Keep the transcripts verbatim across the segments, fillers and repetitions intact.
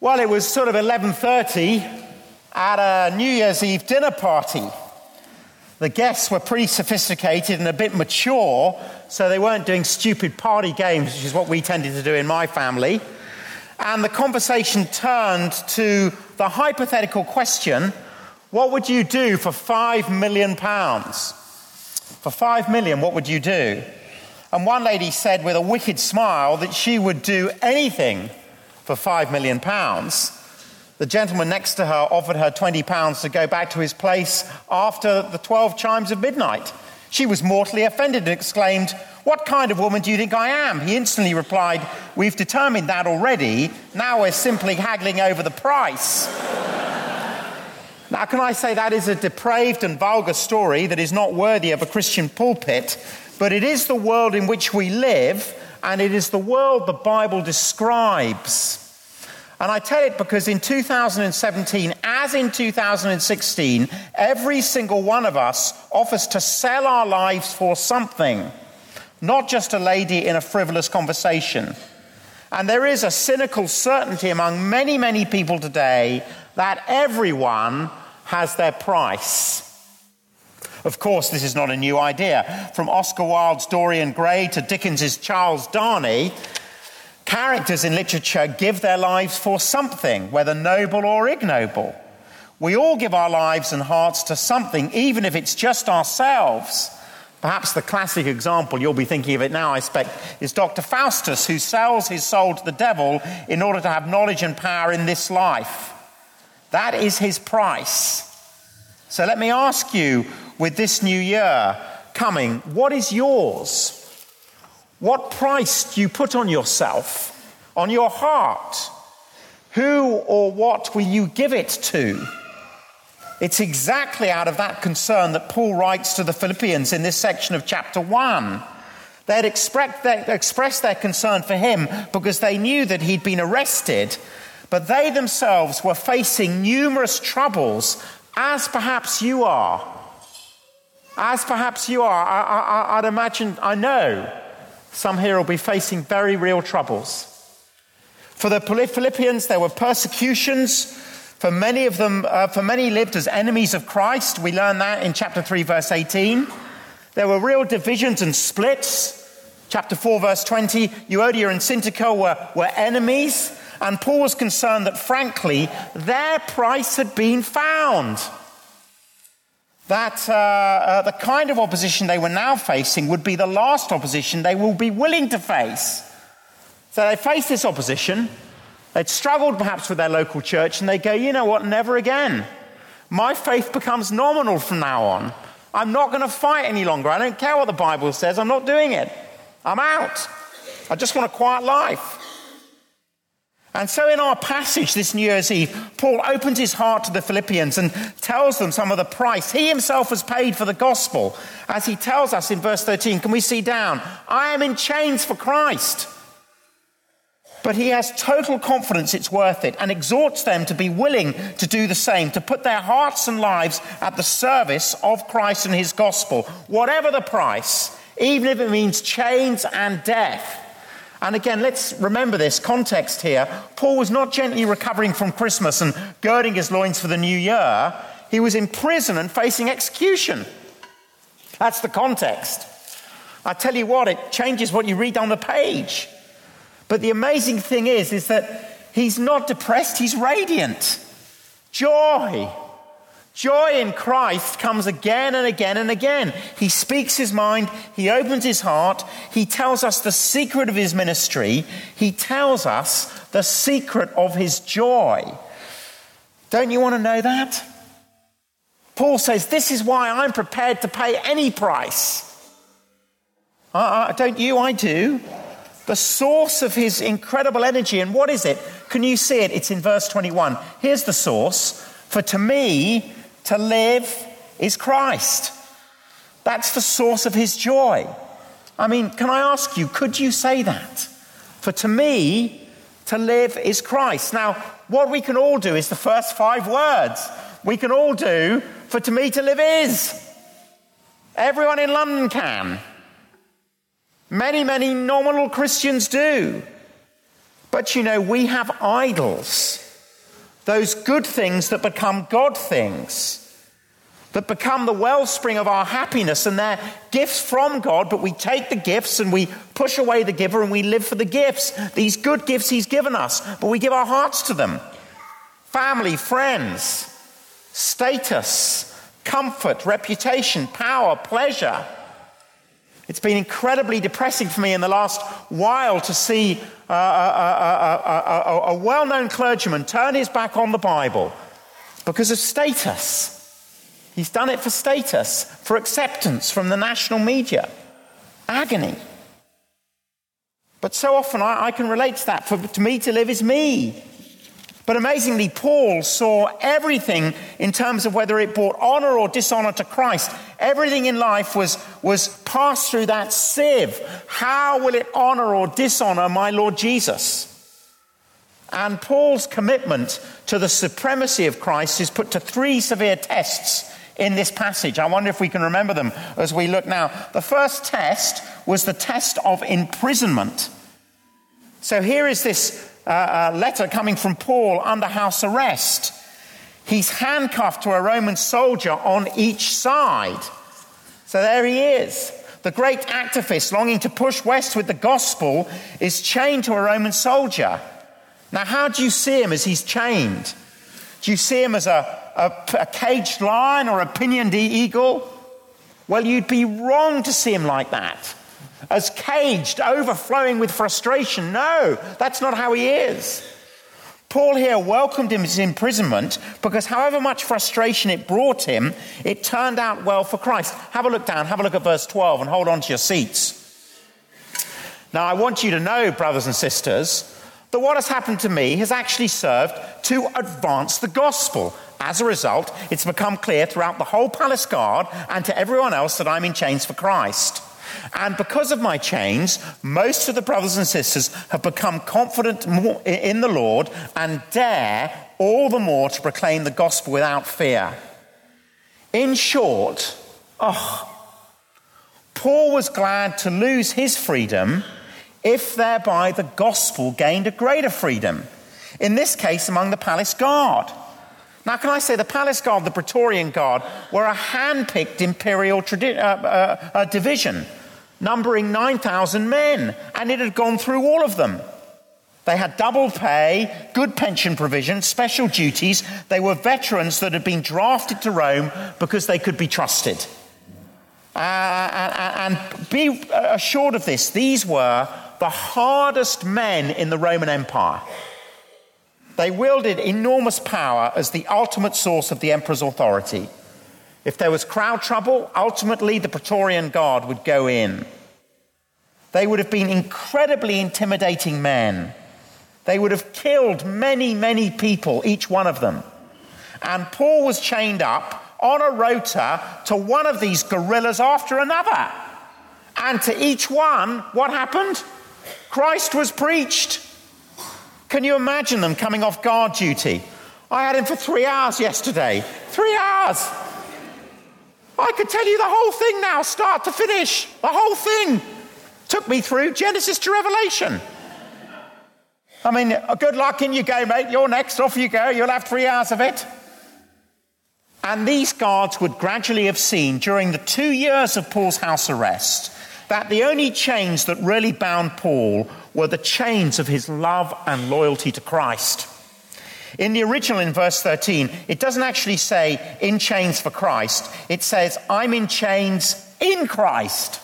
Well, it was sort of eleven thirty at a New Year's Eve dinner party. The guests were pretty sophisticated and a bit mature, so they weren't doing stupid party games, which is what we tended to do in my family. And the conversation turned to the hypothetical question, what would you do for five million pounds? For five million, what would you do? And one lady said with a wicked smile that she would do anything for five million pounds. The gentleman next to her offered her twenty pounds to go back to his place after the twelve chimes of midnight. She was mortally offended and exclaimed, "What kind of woman do you think I am?" He instantly replied, "We've determined that already. Now we're simply haggling over the price." Now, can I say that is a depraved and vulgar story that is not worthy of a Christian pulpit, but it is the world in which we live, and it is the world the Bible describes. And I tell it because in two thousand seventeen, as in two thousand sixteen, every single one of us offers to sell our lives for something, not just a lady in a frivolous conversation. And there is a cynical certainty among many, many people today that everyone has their price. Of course, this is not a new idea. From Oscar Wilde's Dorian Gray to Dickens's Charles Darnay, characters in literature give their lives for something, whether noble or ignoble. We all give our lives and hearts to something, even if it's just ourselves. Perhaps the classic example, you'll be thinking of it now, I expect, is Doctor Faustus, who sells his soul to the devil in order to have knowledge and power in this life. That is his price. So let me ask you, with this new year coming, what is yours? What price do you put on yourself, on your heart? Who or what will you give it to? It's exactly out of that concern that Paul writes to the Philippians in this section of chapter one. They had expressed their, expressed their concern for him because they knew that he'd been arrested, but they themselves were facing numerous troubles, as perhaps you are. As perhaps you are. I, I, I'd imagine, I know, some here will be facing very real troubles. For the Philippians, there were persecutions. For many of them, uh, for many lived as enemies of Christ. We learn that in chapter three, verse eighteen. There were real divisions and splits. Chapter four, verse twenty, Euodia and Syntyche were, were enemies. And Paul was concerned that, frankly, their price had been found. That uh, uh, the kind of opposition they were now facing would be the last opposition they will be willing to face. So they face this opposition. They'd struggled perhaps with their local church, and they go, you know what, never again. My faith becomes nominal from now on. I'm not going to fight any longer. I don't care what the Bible says. I'm not doing it. I'm out. I just want a quiet life. And so in our passage this New Year's Eve, Paul opens his heart to the Philippians and tells them some of the price he himself has paid for the gospel. As he tells us in verse thirteen, can we see down? I am in chains for Christ. But he has total confidence it's worth it and exhorts them to be willing to do the same, to put their hearts and lives at the service of Christ and his gospel, whatever the price, even if it means chains and death. And again, let's remember this context here. Paul was not gently recovering from Christmas and girding his loins for the new year. He was in prison and facing execution. That's the context. I tell you what, it changes what you read on the page. But the amazing thing is, is that he's not depressed, he's radiant. Joy. Joy in Christ comes again and again and again. He speaks his mind, he opens his heart, he tells us the secret of his ministry, he tells us the secret of his joy. Don't you want to know that? Paul says, this is why I'm prepared to pay any price. Uh, uh, don't you? I do. The source of his incredible energy, and what is it? Can you see it? It's in verse twenty-one. Here's the source. For to me, to live is Christ. That's the source of his joy. I mean, can I ask you, could you say that? For to me, to live is Christ. Now, what we can all do is the first five words. We can all do, for to me to live is. Everyone in London can. Many, many nominal Christians do. But you know, we have idols. those good things that become God things, that become the wellspring of our happiness, and they're gifts from God, but we take the gifts and we push away the giver and we live for the gifts. These good gifts he's given us, but we give our hearts to them. Family, friends, status, comfort, reputation, power, pleasure. It's been incredibly depressing for me in the last while to see uh, a, a, a, a, a well-known clergyman turn his back on the Bible because of status. He's done it for status, for acceptance from the national media. Agony. But so often I, I can relate to that. For to me to live is me. But amazingly, Paul saw everything in terms of whether it brought honor or dishonor to Christ. Everything in life was, was passed through that sieve. How will it honor or dishonor my Lord Jesus? And Paul's commitment to the supremacy of Christ is put to three severe tests in this passage. I wonder if we can remember them as we look now. The first test was the test of imprisonment. So here is this uh, uh, letter coming from Paul under house arrest. He's handcuffed to a Roman soldier on each side. So there he is. The great activist longing to push west with the gospel is chained to a Roman soldier. Now, how do you see him as he's chained? Do you see him as a, a, a caged lion or a pinioned eagle? Well, you'd be wrong to see him like that. As caged, overflowing with frustration. No, that's not how he is. Paul here welcomed him his imprisonment because however much frustration it brought him, it turned out well for Christ. Have a look down, have a look at verse twelve and hold on to your seats. Now, I want you to know, brothers and sisters, that what has happened to me has actually served to advance the gospel. As a result, it's become clear throughout the whole palace guard and to everyone else that I'm in chains for Christ. And because of my chains, most of the brothers and sisters have become confident in the Lord and dare all the more to proclaim the gospel without fear. In short, oh, Paul was glad to lose his freedom if thereby the gospel gained a greater freedom. In this case, among the palace guard. Now, can I say the palace guard, the Praetorian Guard, were a hand-picked imperial tradi- uh, uh, uh, division, numbering nine thousand men, and it had gone through all of them. They had double pay, good pension provisions, special duties. They were veterans that had been drafted to Rome because they could be trusted. Uh, and, and be assured of this, these were the hardest men in the Roman Empire. They wielded enormous power as the ultimate source of the emperor's authority. If there was crowd trouble, ultimately the Praetorian Guard would go in. They would have been incredibly intimidating men. They would have killed many, many people, each one of them. And Paul was chained up on a rota to one of these guerrillas after another. And to each one, what happened? Christ was preached. Can you imagine them coming off guard duty? I had him for three hours yesterday. Three hours. I could tell you the whole thing now, start to finish. The whole thing. Took me through Genesis to Revelation. I mean, good luck, in you go, mate. You're next, off you go. You'll have three hours of it. And these guards would gradually have seen during the two years of Paul's house arrest that the only chains that really bound Paul were the chains of his love and loyalty to Christ. In the original, in verse thirteen, it doesn't actually say in chains for Christ. It says, I'm in chains in Christ.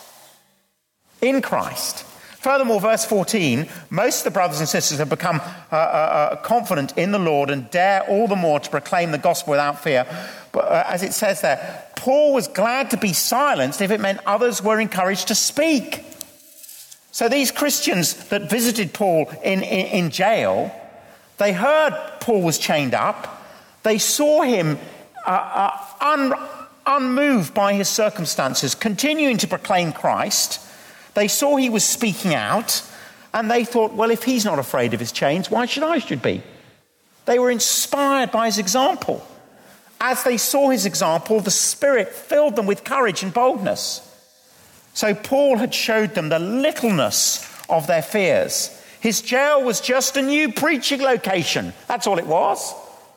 In Christ. Furthermore, verse fourteen, most of the brothers and sisters have become uh, uh, confident in the Lord and dare all the more to proclaim the gospel without fear. But uh, as it says there, Paul was glad to be silenced if it meant others were encouraged to speak. So these Christians that visited Paul in, in, in jail, they heard Paul was chained up. They saw him uh, uh, un, unmoved by his circumstances, continuing to proclaim Christ. They saw he was speaking out, and they thought, well, if he's not afraid of his chains, why should I should be? They were inspired by his example. As they saw his example, the Spirit filled them with courage and boldness. So Paul had showed them the littleness of their fears. His jail was just a new preaching location. That's all it was.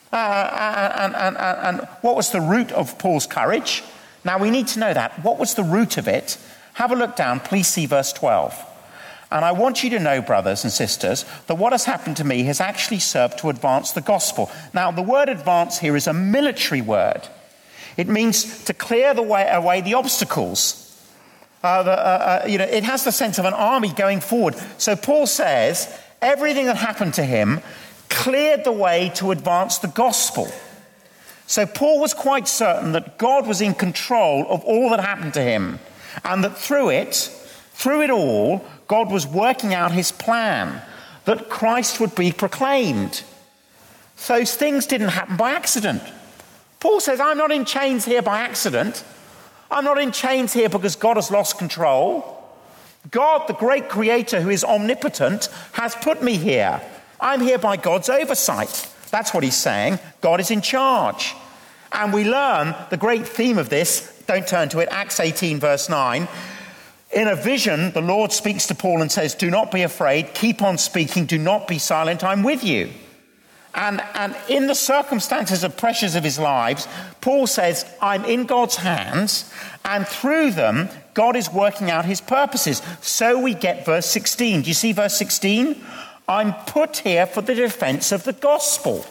Uh, and, and, and, and what was the root of Paul's courage? Now, we need to know that. What was the root of it? Have a look down. Please see verse twelve. And I want you to know, brothers and sisters, that what has happened to me has actually served to advance the gospel. Now, the word advance here is a military word. It means to clear the way, away the obstacles. Uh, the, uh, uh, you know, it has the sense of an army going forward. So Paul says everything that happened to him cleared the way to advance the gospel. So Paul was quite certain that God was in control of all that happened to him, and that through it, through it all, God was working out his plan, that Christ would be proclaimed. Those things didn't happen by accident. Paul says, I'm not in chains here by accident. I'm not in chains here because God has lost control. God, the great creator who is omnipotent, has put me here. I'm here by God's oversight. That's what he's saying. God is in charge. And we learn the great theme of this. Don't turn to it. Acts eighteen, verse nine. In a vision, the Lord speaks to Paul and says, do not be afraid. Keep on speaking. Do not be silent. I'm with you. And, and in the circumstances and pressures of his lives, Paul says, I'm in God's hands, and through them, God is working out his purposes. So we get verse sixteen. Do you see verse sixteen? I'm put here for the defense of the gospel.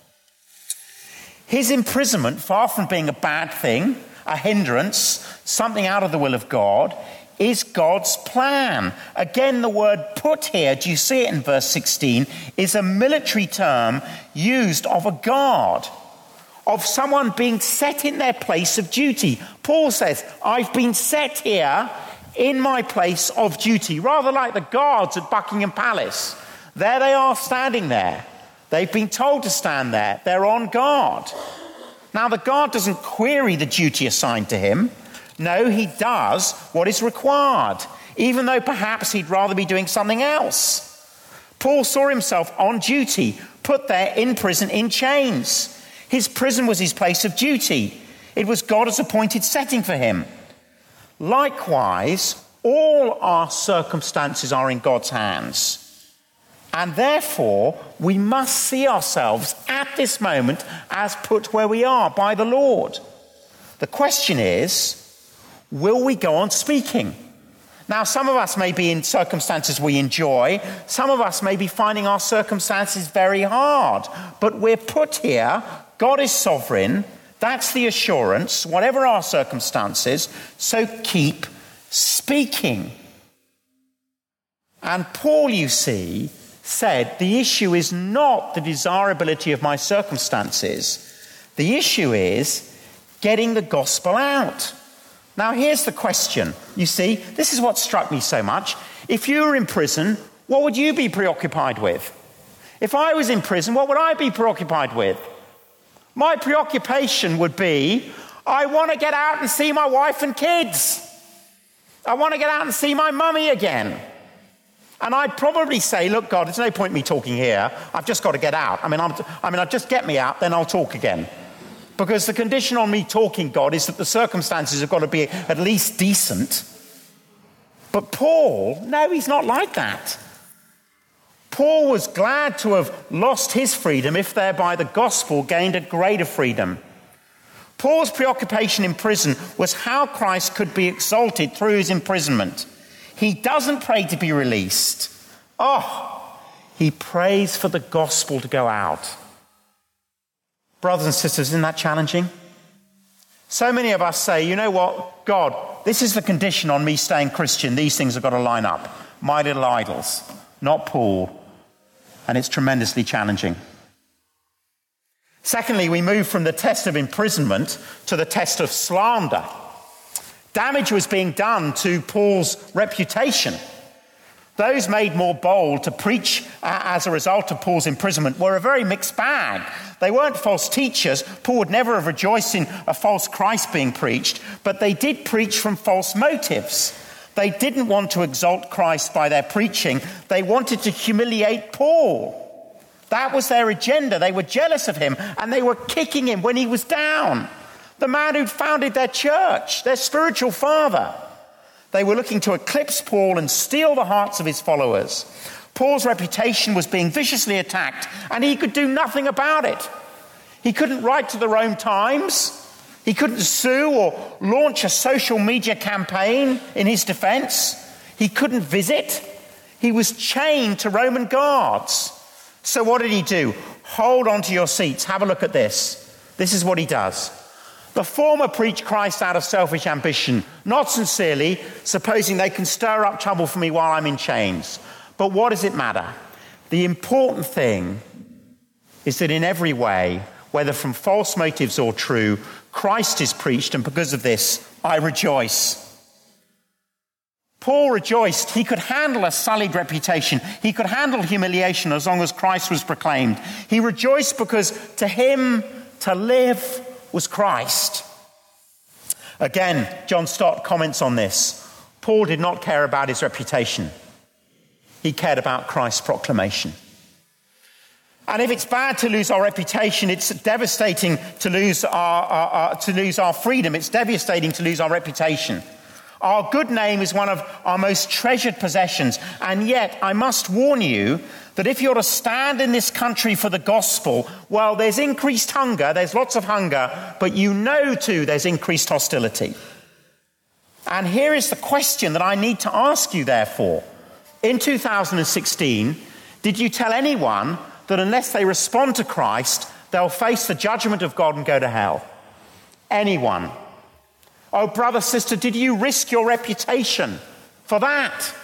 His imprisonment, far from being a bad thing, a hindrance, something out of the will of God, is God's plan. Again, the word put here, do you see it in verse sixteen, is a military term used of a guard, of someone being set in their place of duty. Paul says, I've been set here in my place of duty, rather like the guards at Buckingham Palace. There they are standing there. They've been told to stand there. They're on guard. Now, the guard doesn't query the duty assigned to him. No, he does what is required, even though perhaps he'd rather be doing something else. Paul saw himself on duty, put there in prison in chains. His prison was his place of duty. It was God's appointed setting for him. Likewise, all our circumstances are in God's hands. And therefore, we must see ourselves at this moment as put where we are by the Lord. The question is, will we go on speaking? Now, some of us may be in circumstances we enjoy. Some of us may be finding our circumstances very hard. But we're put here. God is sovereign. That's the assurance, whatever our circumstances. So keep speaking. And Paul, you see, said the issue is not the desirability of my circumstances. The issue is getting the gospel out. Now, here's the question. You see, this is what struck me so much. If you were in prison, what would you be preoccupied with? If I was in prison, what would I be preoccupied with? My preoccupation would be, I want to get out and see my wife and kids. I want to get out and see my mummy again. And I'd probably say, look, God, there's no point me talking here. I've just got to get out. I mean, I'm, I mean, I'll just get me out, then I'll talk again. Because the condition on me talking, God, is that the circumstances have got to be at least decent. But Paul, no, he's not like that. Paul was glad to have lost his freedom if thereby the gospel gained a greater freedom. Paul's preoccupation in prison was how Christ could be exalted through his imprisonment. He doesn't pray to be released. Oh, he prays for the gospel to go out. Brothers and sisters, isn't that challenging? So many of us say, you know what, God, this is the condition on me staying Christian. These things have got to line up. My little idols, not Paul. And it's tremendously challenging. Secondly, we move from the test of imprisonment to the test of slander. Damage was being done to Paul's reputation. Those made more bold to preach uh, as a result of Paul's imprisonment were a very mixed bag. They weren't false teachers. Paul would never have rejoiced in a false Christ being preached, but they did preach from false motives. They didn't want to exalt Christ by their preaching. They wanted to humiliate Paul. That was their agenda. They were jealous of him, and they were kicking him when he was down. The man who'd founded their church, their spiritual father. They were looking to eclipse Paul and steal the hearts of his followers. Paul's reputation was being viciously attacked, and he could do nothing about it. He couldn't write to the Rome Times. He couldn't sue or launch a social media campaign in his defense. He couldn't visit. He was chained to Roman guards. So what did he do? Hold on to your seats. Have a look at this. This is what he does. The former preach Christ out of selfish ambition, not sincerely, supposing they can stir up trouble for me while I'm in chains. But what does it matter? The important thing is that in every way, whether from false motives or true, Christ is preached, and because of this, I rejoice. Paul rejoiced. He could handle a sullied reputation. He could handle humiliation as long as Christ was proclaimed. He rejoiced because to him, to live was Christ. Again, John Stott comments on this. Paul did not care about his reputation. He cared about Christ's proclamation. And if it's bad to lose our reputation, it's devastating to lose our, our, our, to lose our freedom. It's devastating to lose our reputation. Our good name is one of our most treasured possessions. And yet, I must warn you that if you're to stand in this country for the gospel, well, there's increased hunger, there's lots of hunger, but you know too there's increased hostility. And here is the question that I need to ask you, therefore. In two thousand sixteen, did you tell anyone that unless they respond to Christ, they'll face the judgment of God and go to hell? Anyone? Oh, brother, sister, did you risk your reputation for that?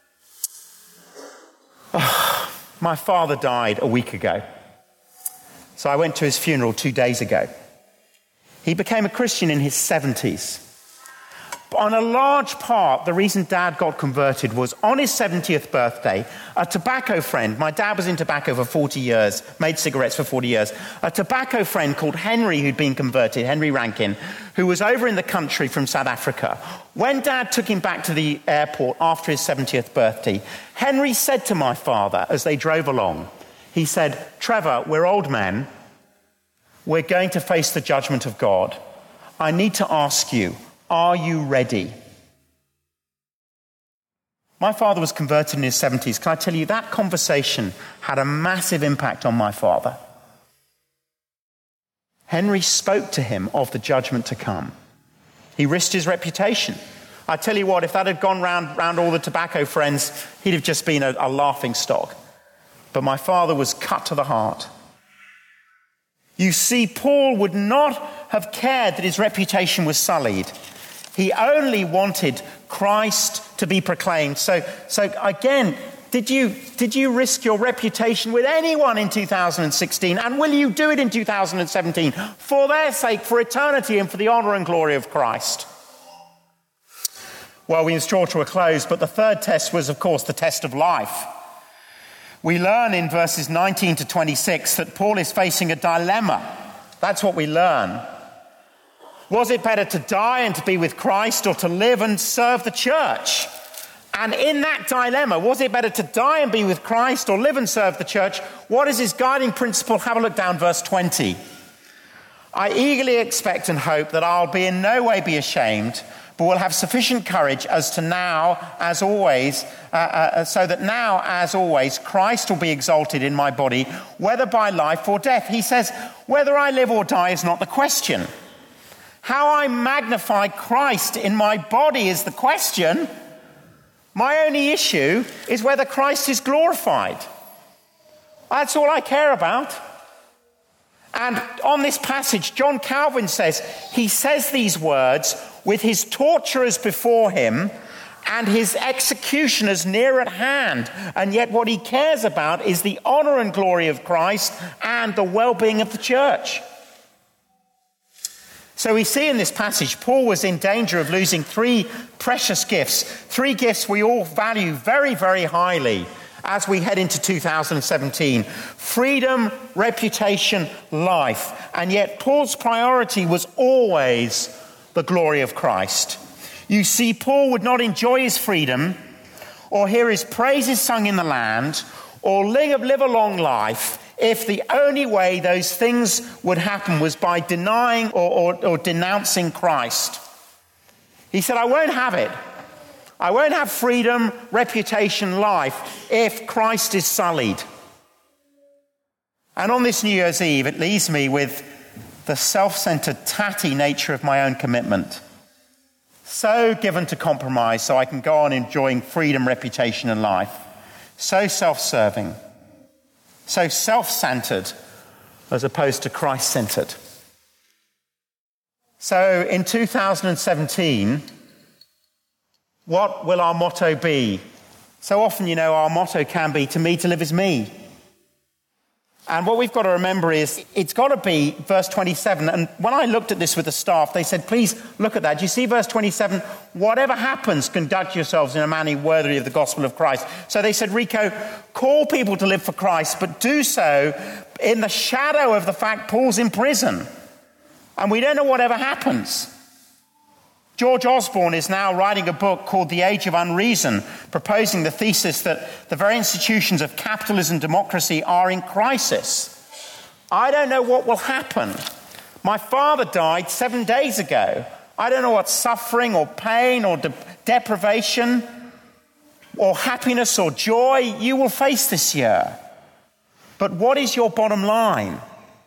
Oh, my father died a week ago. So I went to his funeral two days ago. He became a Christian in his seventies. On a large part, the reason Dad got converted was on his seventieth birthday, a tobacco friend, my dad was in tobacco for forty years, made cigarettes for forty years, a tobacco friend called Henry who'd been converted, Henry Rankin, who was over in the country from South Africa. When Dad took him back to the airport after his seventieth birthday, Henry said to my father as they drove along, he said, Trevor, we're old men. We're going to face the judgment of God. I need to ask you, are you ready? My father was converted in his seventies. Can I tell you, that conversation had a massive impact on my father. Henry spoke to him of the judgment to come. He risked his reputation. I tell you what, if that had gone round, round all the tobacco friends, he'd have just been a, a laughing stock. But my father was cut to the heart. You see, Paul would not have cared that his reputation was sullied. He only wanted Christ to be proclaimed. So, so again, did you, did you risk your reputation with anyone in two thousand sixteen? And will you do it in two thousand seventeen? For their sake, for eternity, and for the honor and glory of Christ? Well, we must draw to a close, but the third test was, of course, the test of life. We learn in verses nineteen to twenty-six that Paul is facing a dilemma. That's what we learn. Was it better to die and to be with Christ, or to live and serve the church? And in that dilemma, was it better to die and be with Christ or live and serve the church? What is his guiding principle? Have a look down verse twenty. I eagerly expect and hope that I'll be in no way be ashamed, but will have sufficient courage as to now, as always, uh, uh, so that now, as always, Christ will be exalted in my body, whether by life or death. He says, whether I live or die is not the question. How I magnify Christ in my body is the question. My only issue is whether Christ is glorified. That's all I care about. And on this passage, John Calvin says, he says these words with his torturers before him and his executioners near at hand. And yet what he cares about is the honor and glory of Christ and the well-being of the church. So we see in this passage, Paul was in danger of losing three precious gifts, three gifts we all value very, very highly as we head into two thousand seventeen. Freedom, reputation, life. And yet Paul's priority was always the glory of Christ. You see, Paul would not enjoy his freedom or hear his praises sung in the land or live, live a long life if the only way those things would happen was by denying or, or, or denouncing Christ. He said, I won't have it. I won't have freedom, reputation, life if Christ is sullied. And on this New Year's Eve, it leaves me with the self-centered, tatty nature of my own commitment. So given to compromise so I can go on enjoying freedom, reputation, and life. So self-serving. So self-centered as opposed to Christ-centered. So in two thousand seventeen, what will our motto be? So often, you know, our motto can be, to me, to live is me. And what we've got to remember is, it's got to be verse twenty-seven. And when I looked at this with the staff, they said, please look at that. Do you see verse twenty-seven? Whatever happens, conduct yourselves in a manner worthy of the gospel of Christ. So they said, Rico, call people to live for Christ, but do so in the shadow of the fact Paul's in prison. And we don't know whatever happens. George Osborne is now writing a book called The Age of Unreason, proposing the thesis that the very institutions of capitalism and democracy are in crisis. I don't know what will happen. My father died seven days ago. I don't know what suffering or pain or de- deprivation or happiness or joy you will face this year. But what is your bottom line?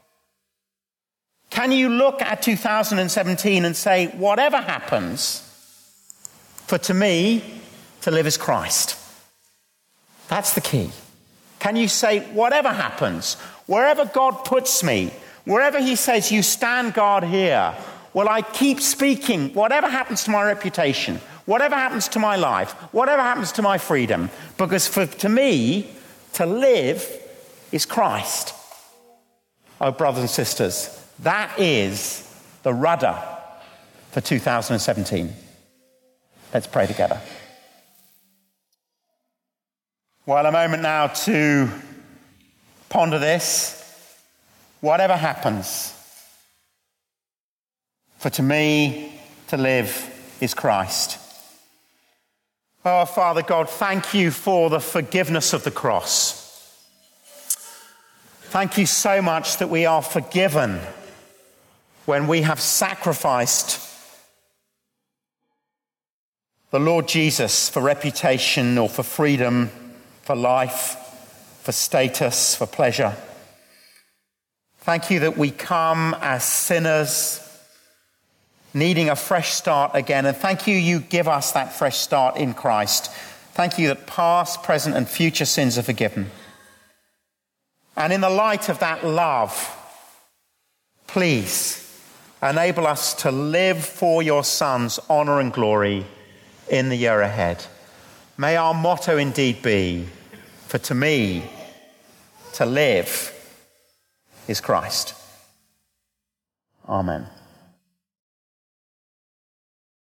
Can you look at two thousand seventeen and say, whatever happens, for to me, to live is Christ? That's the key. Can you say, whatever happens, wherever God puts me, wherever he says, you stand guard here, will I keep speaking, whatever happens to my reputation, whatever happens to my life, whatever happens to my freedom, because for to me, to live is Christ. Oh, brothers and sisters, that is the rudder for two thousand seventeen. Let's pray together. Well, a moment now to ponder this. Whatever happens, for to me to live is Christ. Oh, Father God, thank you for the forgiveness of the cross. Thank you so much that we are forgiven when we have sacrificed the Lord Jesus for reputation or for freedom, for life, for status, for pleasure. Thank you that we come as sinners, needing a fresh start again. And thank you, you give us that fresh start in Christ. Thank you that past, present, and future sins are forgiven. And in the light of that love, please enable us to live for your Son's honor and glory in the year ahead. May our motto indeed be, for to me, to live is Christ. Amen.